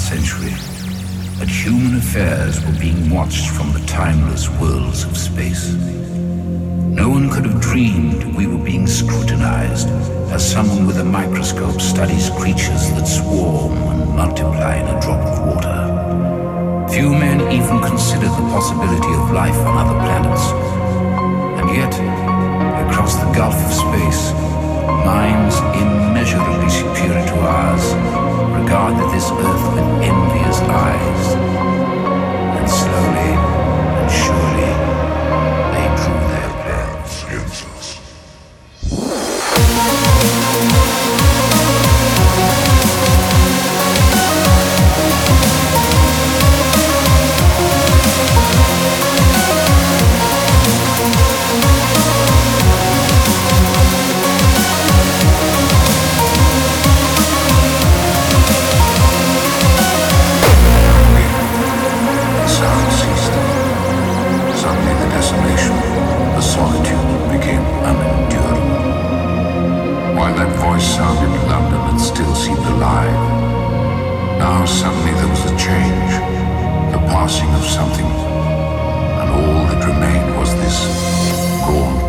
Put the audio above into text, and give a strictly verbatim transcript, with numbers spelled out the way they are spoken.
century that human affairs were being watched from the timeless worlds of space. No one could have dreamed we were being scrutinized as someone with a microscope studies creatures that swarm and multiply in a drop of water. Few men even considered the possibility of life on other planets. And yet, across the gulf of space, minds immeasurably superior to ours regarded this earth with envious eyes. And slowly and surely, they drew their plans against us. Sounded in London and still seemed alive. Now suddenly there was a change, the passing of something, and all that remained was this gaunt